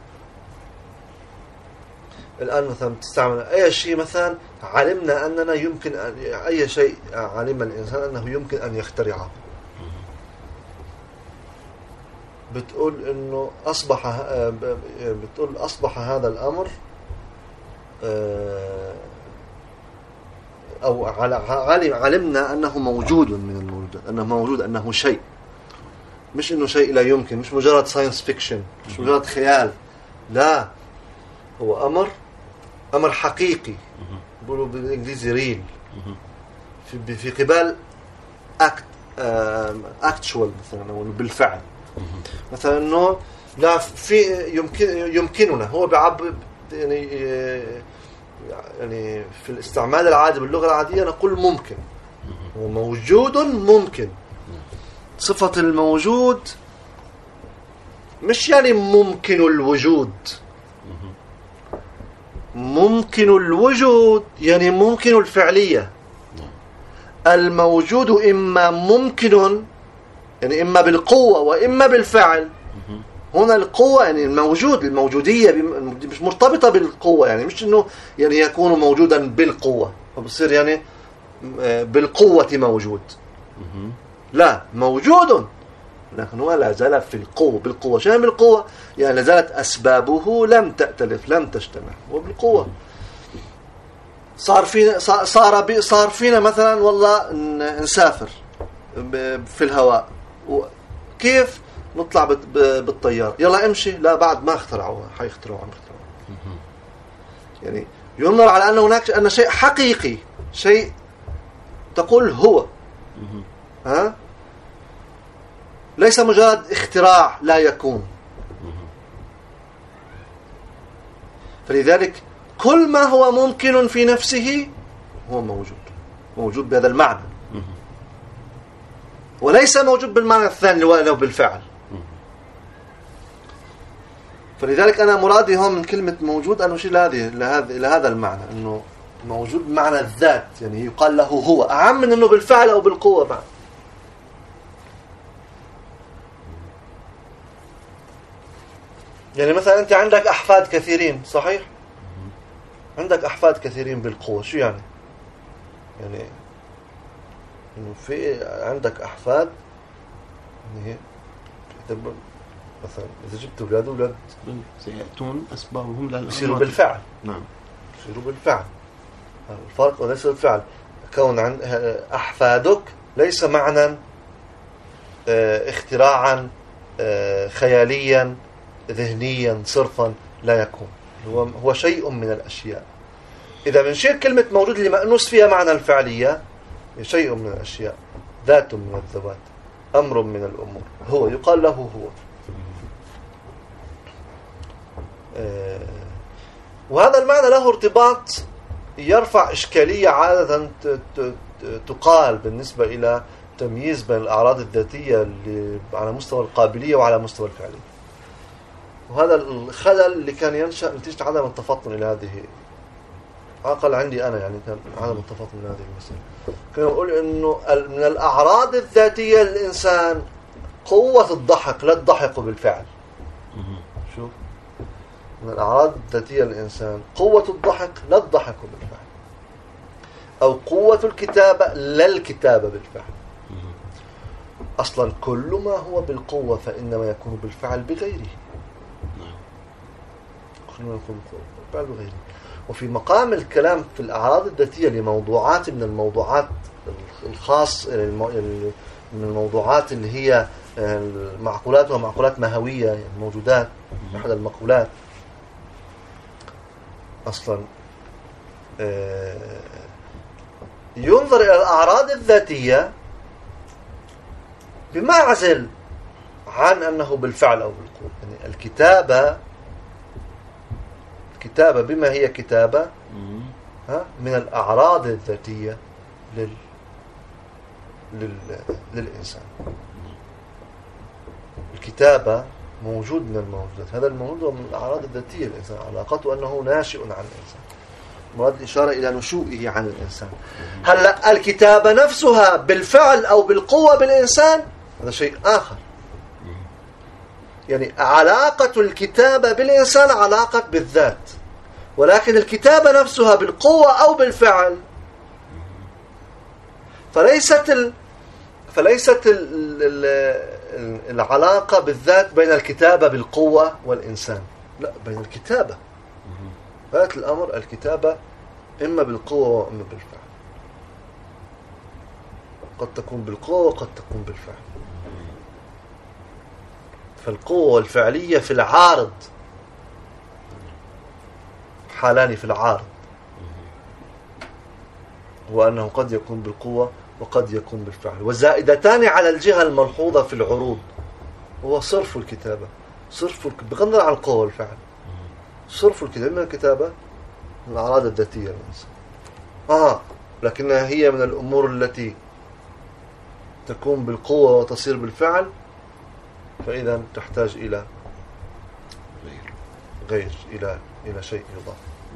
الآن، مثلا تستعمل أي شيء، مثلا علمنا أننا يمكن أن أي شيء علم الإنسان أنه يمكن أن يخترعه، بتقول إنه أصبح بتقول أصبح هذا الأمر أو علمنا أنه موجود من الموجودات، أنه موجود، أنه شيء، مش إنه شيء لا يمكن، مش مجرد ساينس فيكشن، مش مجرد خيال، لا، هو أمر أمر حقيقي، بيقولوا بالإنجليزي ريل، في في قبال أكت أكتشوال مثلا، أو بالفعل. مثلا إنه لا، في يمكن يمكننا، هو بعبر يعني يعني في الاستعمال العادي باللغة العادية نقول ممكن، هو موجود ممكن. صفة الموجود مش يعني ممكن الوجود، ممكن الوجود يعني ممكن الفعلية. الموجود إما ممكن يعني إما بالقوة وإما بالفعل. هنا القوة يعني الموجود، الموجودية مش مرتبطة بالقوة، يعني مش إنه يعني يكون موجودا بالقوة فبصير يعني بالقوة موجود، لا، موجود لكن هو لا زال في القوة، بالقوة. شنو بالقوة؟ يعني لا زالت أسبابه لم تأتلف، لم تجتمع، وبالقوة. صار فينا صار بي صار فينا مثلا والله نسافر في الهواء، كيف نطلع بالطيار؟ يلا امشي، لا، بعد ما اخترعوها، حيخترعوها اخترعوها. يعني ينظر على أنه هناك أن شيء حقيقي، شيء تقول هو، ها، ليس مجرد اختراع لا يكون. فلذلك كل ما هو ممكن في نفسه هو موجود، موجود بهذا المعنى، وليس موجود بالمعنى الثاني لو بالفعل. فلذلك أنا مرادي هون من كلمة موجود أنه شيء لهذه لهذا لهذا المعنى، أنه موجود بمعنى الذات، يعني يقال له هو، أعم من أنه بالفعل أو بالقوة بعد. يعني مثلا أنت عندك أحفاد كثيرين، صحيح؟ عندك أحفاد كثيرين بالقوة، شو يعني؟ يعني إنه في عندك أحفاد، يعني مثلا إذا جبت أولاد أولاد سيأتون أسبابهم لا يصيروا بالفعل. نعم، يصيروا بالفعل. الفرق وليس بالفعل. كون عند أحفادك ليس معنى اختراعا خياليا ذهنيا صرفا، لا يكون، هو هو شيء من الأشياء. إذا بنشير كلمة موجود اللي مأنوس فيها معنى الفعلية، شيء من الأشياء، ذات من الذوات، أمر من الأمور، هو يقال له هو. وهذا المعنى له ارتباط يرفع إشكالية عادة تقال بالنسبة إلى تمييز بين الأعراض الذاتية اللي على مستوى القابلية وعلى مستوى الفعلية. وهذا الخلل اللي كان ينشأ نتيجة عدم التفطن إلى هذه، عقل عندي أنا يعني كان عدم التفطن إلى هذه المسألة. كنا نقول إنه من الأعراض الذاتية للإنسان قوة الضحك، لا الضحك بالفعل. شوف، من الأعراض الذاتية للإنسان قوة الضحك لا الضحك بالفعل، أو قوة الكتابة لا الكتابة بالفعل. أصلا كل ما هو بالقوة فإنما يكون بالفعل بغيره. كل ما يكون بالفعل بغيره. وفي مقام الكلام في الأعراض الذاتية لموضوعات من الموضوعات الخاص من الموضوعات اللي هي المعقولات ومعقولات مهوية، يعني موجودات أحد المقولات أصلا ينظر إلى الأعراض الذاتية بمعزل عن أنه بالفعل أو بالقوة. يعني الكتابة الكتابة بما هي كتابة ها من الأعراض الذاتية لل... لل... للإنسان. الكتابة موجود من الموجودات، هذا الموجود من الأعراض الذاتية للإنسان، علاقته أنه ناشئ عن الإنسان، مراد الإشارة إلى نشوئه عن الإنسان. هلأ الكتابة نفسها بالفعل أو بالقوة بالإنسان هذا شيء آخر. يعني علاقة الكتابة بالإنسان علاقة بالذات، ولكن الكتابة نفسها بالقوة أو بالفعل فليست ال... فليست ال... ال... العلاقة بالذات بين الكتابة بالقوة والإنسان، لا، بين الكتابة غاية الأمر الكتابة إما بالقوة وإما بالفعل، قد تكون بالقوة وقد تكون بالفعل. فالقوة والفعلية في العارض، حالان في العارض، وأنه قد يكون بالقوة وقد يكون بالفعل، وزائدتان على الجهة الملحوظة في العروض، هو صرف الكتابة، صرف بغض عن القوة والفعل، صرف الكتابة من الكتابة من الأعراض الذاتية للإنسان. آه لكنها هي من الأمور التي تكون بالقوة وتصير بالفعل، فإذا تحتاج إلى غير غير إلى إلى شيء يضاف.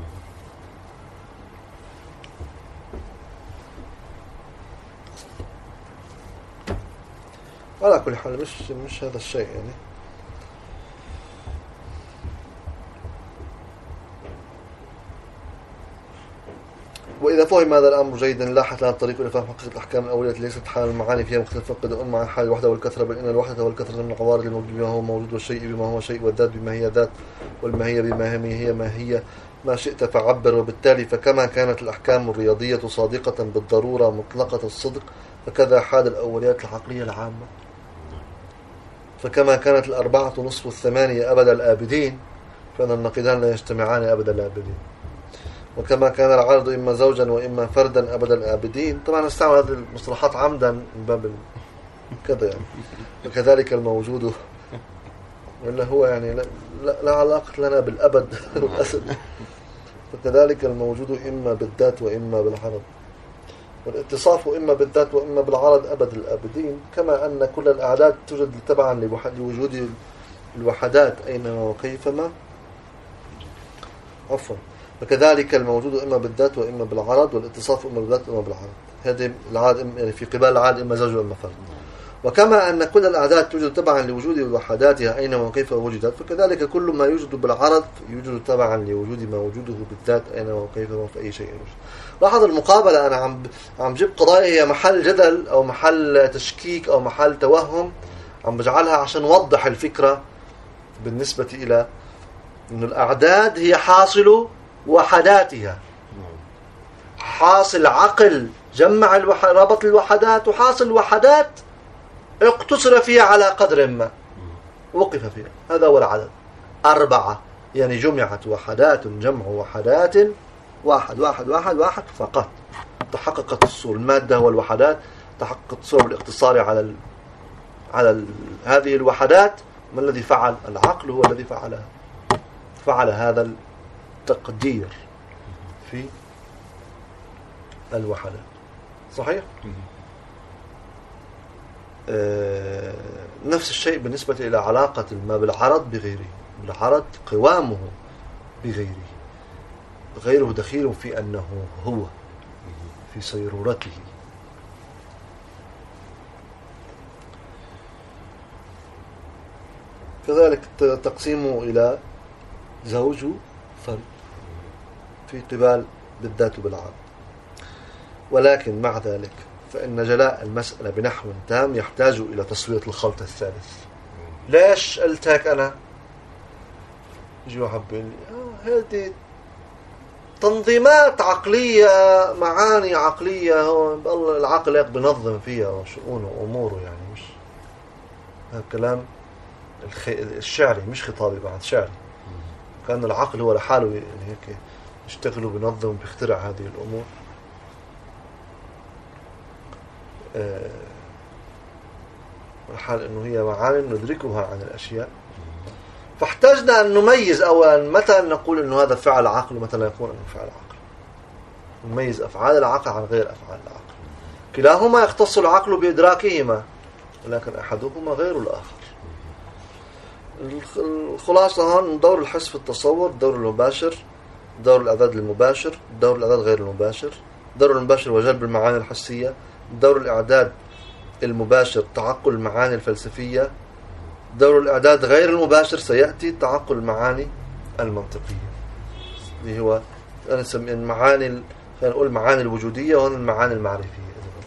على كل حال مش مش هذا الشيء يعني. وإذا فهم هذا الأمر جيدا لاحت لنا الطريق إلى فهم حقيقة الأحكام الأولية التي ليست حال المعاني فيها مختلفة قد أم عن حال الوحدة والكثرة، بل إن الوحدة والكثرة من العوارض الموجود بما هو موجود، والشيء بما هو شيء، والذات بما هي ذات، والماهية بما هي ما هي ما شئت فعبر. وبالتالي فكما كانت الأحكام الرياضية صادقة بالضرورة مطلقة الصدق، فكذا حال الأوليات العقلية العامة. فكما كانت الأربعة نصف الثمانية أبد الآبدين، فإن النقيضان لا يجتمعان أبد الآبدين. وكما كان العارض إما زوجا وإما فردا أبد الآبدين. طبعا نستعمل هذه المصطلحات عمدا من باب كذا يعني. وكذلك الموجود، ولا هو يعني لا, لا, لا علاقة لنا بالأبد والأسد. فكذلك الموجود إما بالذات وإما بالعرض، والاتصاف إما بالذات وإما بالعرض أبد الآبدين. كما أن كل الأعداد توجد تبعا لوجود الوحدات أينما وكيفما. عفوا فكذلك الموجود إما بالذات وإما بالعرض، والاتصاف إما بالذات وإما بالعرض. هذه العاد يعني في قبال العاد إما زوج وإما فرد. وكما أن كل الأعداد توجد تبعا لوجود وحداتها أينما وكيف وجدت، فكذلك كل ما يوجد بالعرض يوجد تبعا لوجود ما وجوده بالذات أينما وكيف وفي أي شيء يوجد. لاحظ المقابلة، أنا عم عم جيب قضايا هي محل جدل أو محل تشكيك أو محل توهم، عم بجعلها عشان نوضح الفكرة بالنسبة إلى إنه الأعداد هي حاصل وحداتها، حاصل عقل جمع الوح... ربط الوحدات وحاصل الوحدات اقتصر فيها على قدر ما وقف فيها. هذا هو العدد أربعة، يعني جمعت وحدات جمع وحدات واحد واحد واحد واحد فقط. تحققت الصورة، المادة والوحدات تحققت الصورة بالاقتصار على ال... على ال... هذه الوحدات. ما الذي فعل؟ العقل هو الذي فعلها، فعل هذا التقدير في الوحدات. صحيح؟ آه نفس الشيء بالنسبة إلى علاقة ما بالعرض بغيره. العرض قوامه بغيره، غيره دخيل في أنه هو في صيرورته. كذلك تقسيمه إلى زوج فرد في قبال بالذات وبالعرض. ولكن مع ذلك فإن جلاء المسألة بنحو تام يحتاج إلى تصوية الخلط الثالث. ليش قلت هيك أنا؟ يجي واحد بيقول لي آه هذه تنظيمات عقلية، معاني عقلية، هون بالله العقل هيك بنظم فيها وشؤونه وأموره، يعني مش هذا كلام الشعري مش خطابي، بعد شعري. كان العقل هو لحاله يعني هيك يشتغل وبنظم وبيخترع هذه الأمور. أه الحال أنه هي معاني ندركها عن الأشياء، فاحتاجنا أن نميز أولا متى نقول أنه هذا فعل عقل ومتى لا يكون أنه فعل عقل. نميز أفعال العقل عن غير أفعال العقل. كلاهما يختص العقل بإدراكهما، ولكن أحدهما غير الآخر. الخلاصة هون دور الحس في التصور، دور المباشر، دور الإعداد المباشر، دور الإعداد غير المباشر، دور المباشر وجلب المعاني الحسية، دور الإعداد المباشر تعقل المعاني الفلسفية، دور الإعداد غير المباشر سيأتي تعقل المعاني المنطقية اللي هو أنا نسمي المعاني، خلينا نقول المعاني الوجودية وهون المعاني المعرفية.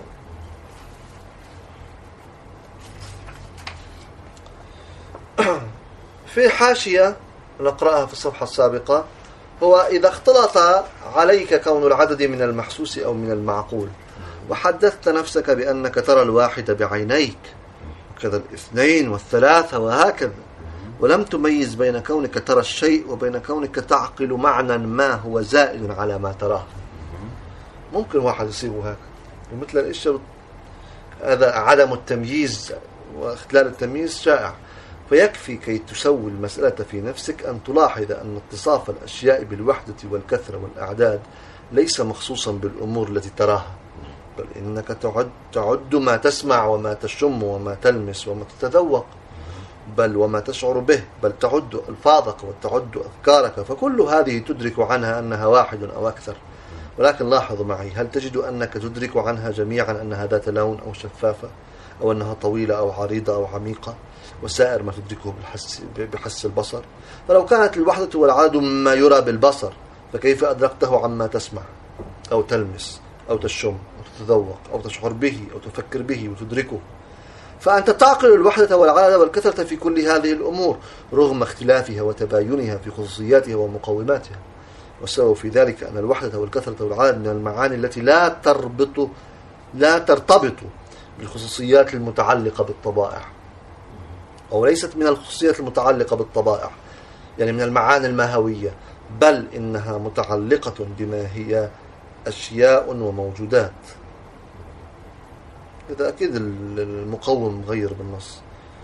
في حاشية نقرأها في الصفحة السابقة، هو إذا اختلط عليك كون العدد من المحسوس أو من المعقول وحدثت نفسك بأنك ترى الواحد بعينيك وكذا الاثنين والثلاثة وهكذا، ولم تميز بين كونك ترى الشيء وبين كونك تعقل معنى ما هو زائد على ما تراه. ممكن واحد يصيبه هكذا ومثل الاشياء، هذا عدم التمييز واختلال التمييز شائع. فيكفي كي تسوي المسألة في نفسك أن تلاحظ أن اتصاف الأشياء بالوحدة والكثرة والأعداد ليس مخصوصا بالأمور التي تراها، بل إنك تعد, تعد ما تسمع وما تشم وما تلمس وما تتذوق، بل وما تشعر به، بل تعد ألفاظك وتعد أفكارك، فكل هذه تدرك عنها أنها واحد أو أكثر. ولكن لاحظوا معي، هل تجد أنك تدرك عنها جميعا أنها ذات لون أو شفافة أو أنها طويلة أو عريضة أو عميقة وسائر ما تدركه بالحس, بحس البصر؟ فلو كانت الوحدة والعدد ما يرى بالبصر فكيف أدركته عما تسمع أو تلمس أو تشم أو تتذوق أو تشعر به أو تفكر به وتدركه؟ فأنت تعقل الوحدة والعدد والكثرة في كل هذه الأمور رغم اختلافها وتباينها في خصوصياتها ومقوماتها. والسبب في ذلك أن الوحدة والكثرة والعدد من المعاني التي لا تربط لا ترتبط بالخصوصيات المتعلقة بالطبائع، أو ليست من الخصوصيات المتعلقة بالطبائع يعني من المعاني الماهوية، بل إنها متعلقة بما هي أشياء وموجودات. إذا أكيد المقوم مغير بالنص،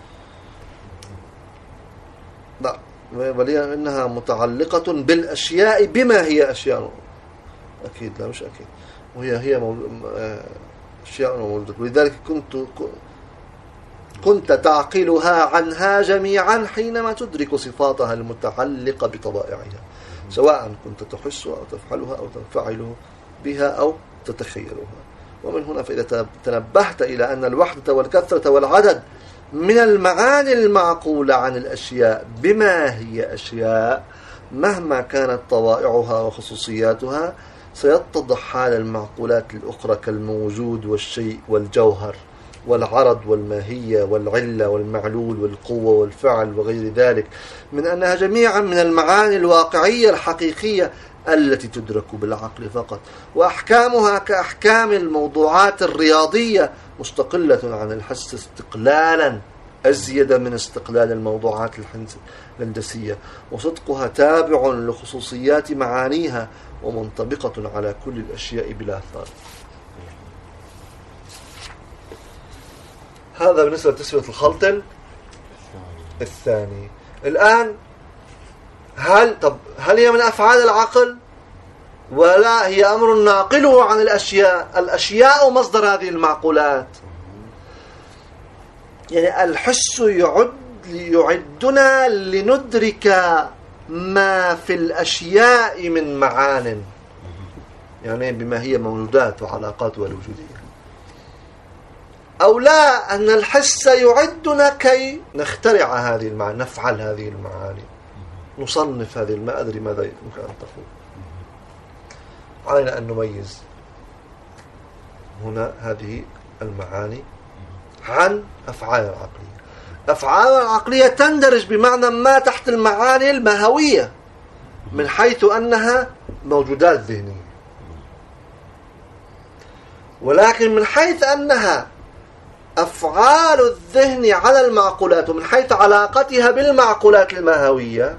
لا، بل إنها متعلقة بالأشياء بما هي أشياء. أكيد لا مش أكيد، وهي هي مو... أشياء وموجودات. ولذلك كنت كنت تعقلها عنها جميعا حينما تدرك صفاتها المتعلقة بطبائعها، سواء كنت تحس أو تفعلها أو تنفعل بها أو تتخيلها. ومن هنا فإذا تنبهت إلى أن الوحدة والكثرة والعدد من المعاني المعقولة عن الأشياء بما هي أشياء مهما كانت طبائعها وخصوصياتها، سيتضح حال المعقولات الأخرى كالموجود والشيء والجوهر والعرض والماهية والعلة والمعلول والقوة والفعل وغير ذلك، من أنها جميعا من المعاني الواقعية الحقيقية التي تدرك بالعقل فقط، وأحكامها كأحكام الموضوعات الرياضية مستقلة عن الحس استقلالا أزيد من استقلال الموضوعات الهندسية، وصدقها تابع لخصوصيات معانيها ومنطبقة على كل الأشياء بلا ثار. هذا بالنسبة لتسوية الخلط الثاني. الآن هل طب هل هي من أفعال العقل ولا هي أمر ناقله عن الأشياء؟ الأشياء مصدر هذه المعقولات. يعني الحس يعد يعدنا لندرك ما في الأشياء من معان، يعني بما هي موجودات وعلاقات والوجودية، أو لا أن الحس يعدنا كي نخترع هذه المعاني، نفعل هذه المعاني، نصنف هذه، ما أدري ماذا يمكن أن تقول. علينا أن نميز هنا هذه المعاني عن أفعال العقلية. أفعال العقلية تندرج بمعنى ما تحت المعاني الماهوية من حيث أنها موجودات ذهنية، ولكن من حيث أنها أفعال الذهن على المعقولات ومن حيث علاقتها بالمعقولات الماهوية،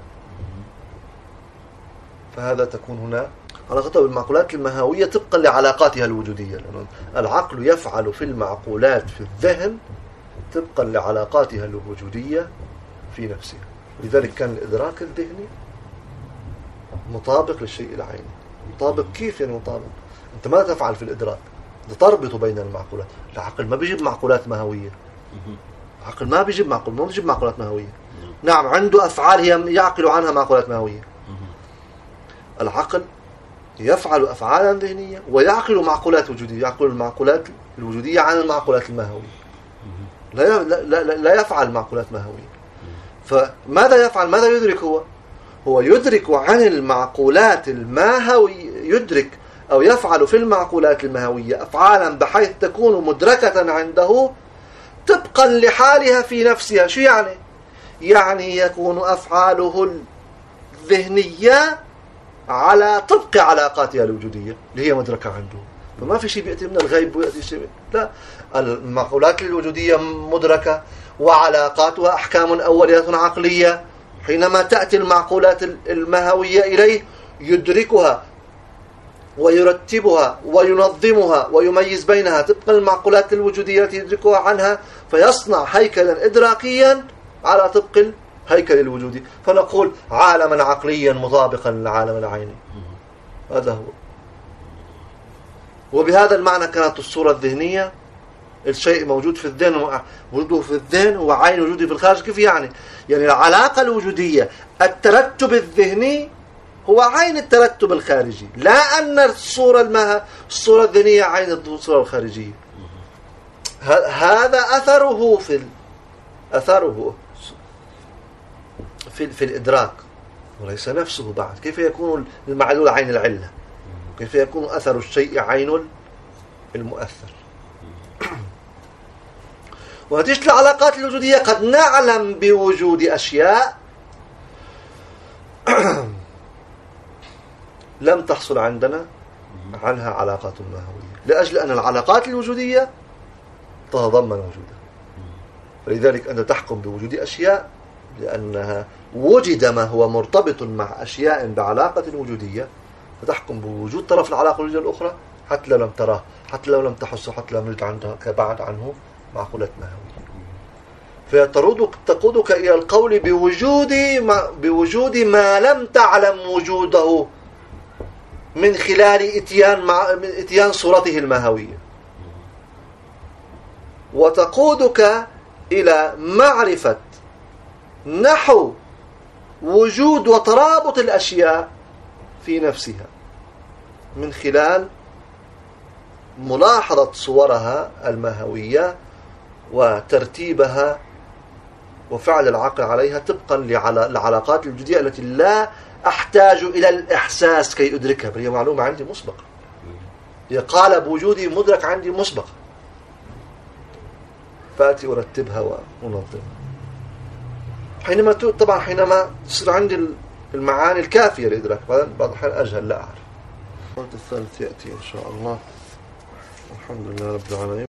فهذا تكون هنا علاقتها بالمعقولات الماهوية طبقا لعلاقاتها الوجودية، لأن العقل يفعل في المعقولات في الذهن طبقا لعلاقاتها الوجودية في نفسها. لذلك كان الإدراك الذهني مطابق للشيء العيني. مطابق كيف يعني مطابق؟ أنت ما تفعل في الإدراك، تربط بين المعقولات. العقل ما بيجيب معقولات ماهوية، العقل ما بيجيب معقول ما بيجيب معقولات ماهوية. نعم عنده أفعال هي يعقل عنها معقولات ماهوية. العقل يفعل أفعالا ذهنية ويعقل معقولات وجودية، يعقل المعقولات الوجودية عن المعقولات الماهوية. لا لا لا, لا يفعل معقولات ماهوية. فماذا يفعل؟ ماذا يدرك هو؟ هو يدرك عن المعقولات الماهوية، يدرك أو يفعل في المعقولات الماهوية أفعالا بحيث تكون مدركة عنده طبقا لحالها في نفسها. شو يعني؟ يعني يكون أفعاله الذهنية على طبق علاقاتها الوجودية اللي هي مدركة عنده. فما في شيء بيأتي من الغيب ويأتي شيء، لا، المعقولات الوجودية مدركة وعلاقاتها أحكام أولية عقلية. حينما تأتي المعقولات الماهوية إليه يدركها ويرتبها وينظمها ويميز بينها طبق المعقولات الوجودية التي يدركها عنها، فيصنع هيكلا إدراكيا على طبق الهيكل الوجودي. فنقول عالما عقليا مطابقا للعالم العيني. هذا هو. وبهذا المعنى كانت الصورة الذهنية الشيء موجود في الذهن، وجوده في الذهن وعين وجوده في الخارج. كيف يعني؟ يعني العلاقة الوجودية الترتب الذهني هو عين الترتب الخارجي، لا أن الصورة المها الصورة الذهنية عين الصورة الخارجية. هذا أثره في أثره في في الإدراك وليس نفسه بعد. كيف يكون المعلول عين العلة؟ كيف يكون أثر الشيء عين المؤثر؟ ونتيجة العلاقات الوجودية قد نعلم بوجود أشياء لم تحصل عندنا عنها علاقات ماهوية، لأجل أن العلاقات الوجودية تتضمن وجودها. فلذلك أنت تحكم بوجود أشياء لأنها وجد ما هو مرتبط مع أشياء بعلاقة وجودية، فتحكم بوجود طرف العلاقة الوجودية الأخرى حتى لو لم تراه، حتى لو لم تحسه، حتى لو لم يوجد عندها كبعد عنه معقولات ماهوية. فتقودك إلى القول بوجود ما, بوجود ما لم تعلم وجوده من خلال إتيان, مع من إتيان صورته الماهوية، وتقودك إلى معرفة نحو وجود وترابط الأشياء في نفسها من خلال ملاحظة صورها الماهوية وترتيبها وفعل العقل عليها طبقا للعلاقات الوجودية التي لا أحتاج إلى الإحساس كي أدركها، بل هي معلومة عندي مسبقة، هي قالب وجودي مدرك عندي مسبقة، فأتي أرتبها وأنظمها. حينما طبعا حينما تصير عندي المعاني الكافية لإدراك، بعض الأحيان أجهل لا أعرف. الثالث يأتي إن شاء الله. الحمد لله رب العالمين.